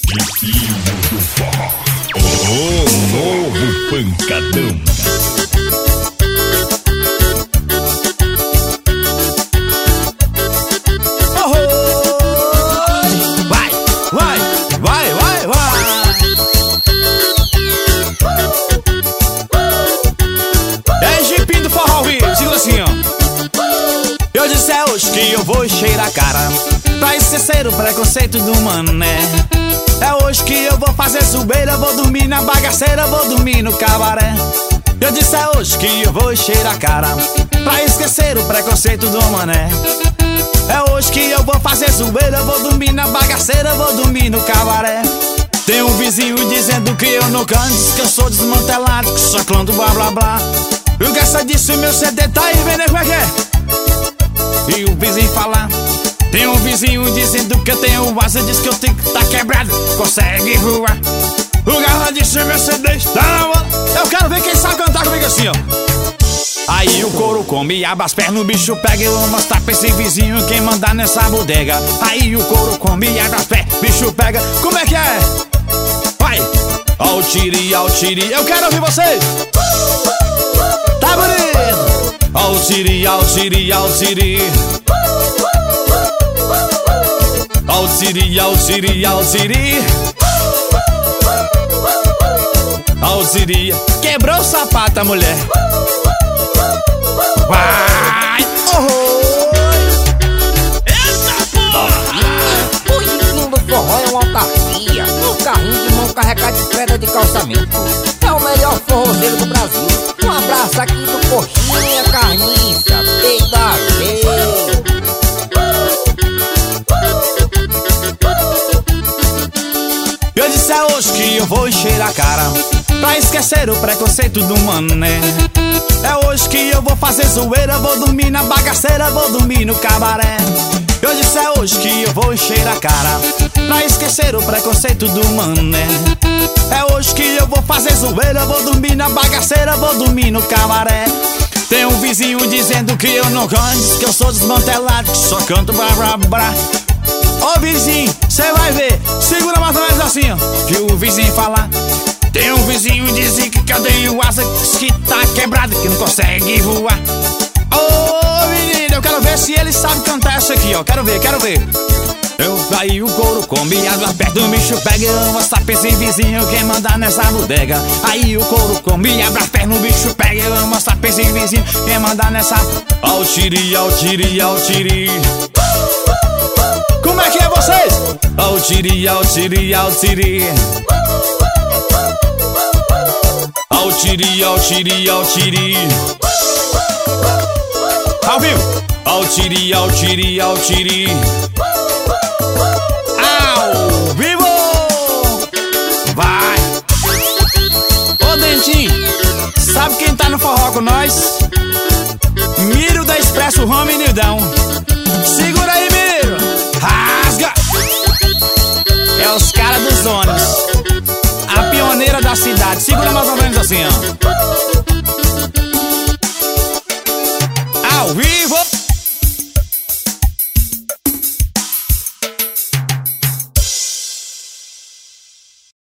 Ritmo do forró. O novo pancadão. Vai, vai, vai, vai, vai. É jipinho do forró, viu? Segura assim, ó. Eu disse é hoje que eu vou encher a cara pra esquecer o preconceito do mané. É hoje que eu vou fazer zoeira, vou dormir na bagaceira, vou dormir no cabaré. Eu disse é hoje que eu vou encher a cara pra esquecer o preconceito do mané. É hoje que eu vou fazer zoeira, vou dormir na bagaceira, vou dormir no cabaré. Tem um vizinho dizendo que eu não canto, diz que eu sou desmantelado, que só canto blá blá blá. O gasto disse meu CD tá aí, vendo como é que é? E o vizinho falar. Tem um vizinho dizendo que eu tenho asa, diz que eu tenho que tá quebrado, consegue voar. O garra disse meu CD está na bola. Eu quero ver quem sabe cantar comigo assim, ó. Aí o couro come, abre as pernas, o bicho pega. Eu vou mostrar pra esse vizinho quem mandar nessa bodega. Aí o couro come, abre as pernas, o bicho pega. Como é que é? Vai! Ó o tiri, eu quero ouvir vocês. Tá bonito! Ó o tiri, Ó o tiri, Ó o tiri, Ó o tiri. Ó o tiri. Quebrou o sapato, a mulher. Vai! Eita porra! O ritmo do forró é uma autarquia, um carrinho de mão carregado de pedra de calçamento. É o melhor forrozeiro do Brasil. Um abraço aqui do Coxinha Carniça, pedaceiro. Eu disse é hoje que eu vou encher a cara pra esquecer o preconceito do mané. É hoje que eu vou fazer zoeira, vou dormir na bagaceira, vou dormir no cabaré. Eu disse é hoje que eu vou encher a cara pra esquecer o preconceito do mané. É hoje que eu vou fazer zoeira, vou dormir na bagaceira, vou dormir no cabaré. Tem um vizinho dizendo que eu não canto, diz que eu sou desmantelado, que só canto blá blá blá. Ô vizinho, cê vai ver, segura mais ou menos assim, ó. Que o vizinho falar. Tem um vizinho dizendo que eu tenho asa, que tá quebrado, que não consegue voar. Ô menino, eu quero ver se ele sabe cantar essa aqui, ó. Quero ver. Aí o couro come, água perto do bicho pega. Eu vou mostrar pra esse vizinho quem mandar nessa bodega. Aí o couro come, abre as pernas, o bicho pega. Eu vou mostrar pra esse vizinho quem mandar nessa. Ó o tiri, Ó o tiri, Ó o tiri. Como é que é vocês? Ó o tiri, Ó o tiri, Ó o tiri. Ó o tiri, Ó o tiri, Ó o tiri. Ao vivo. Ó o tiri, Ó o tiri, Ó o tiri. Ao vivo. Vai. Ô Dentinho, sabe quem tá no forró com nós? Miro da Expresso Home e Nildão. Segura aí, Miro. Rasga. É os caras dos ônibus, a pioneira da cidade. Segura mais ou menos assim, ó.